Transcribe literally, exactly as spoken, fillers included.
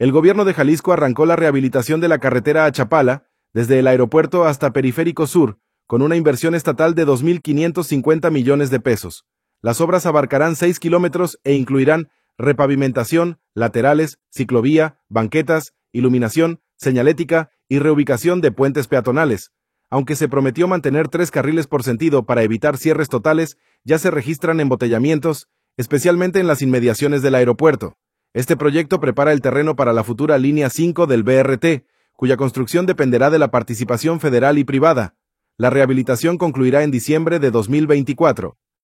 El gobierno de Jalisco arrancó la rehabilitación de la carretera a Chapala, desde el aeropuerto hasta Periférico Sur, con una inversión estatal de dos mil quinientos cincuenta millones de pesos. Las obras abarcarán seis kilómetros e incluirán repavimentación, laterales, ciclovía, banquetas, iluminación, señalética y reubicación de puentes peatonales. Aunque se prometió mantener tres carriles por sentido para evitar cierres totales, ya se registran embotellamientos, especialmente en las inmediaciones del aeropuerto. Este proyecto prepara el terreno para la futura línea cinco del B R T, cuya construcción dependerá de la participación federal y privada. La rehabilitación concluirá en diciembre de dos mil veinticuatro.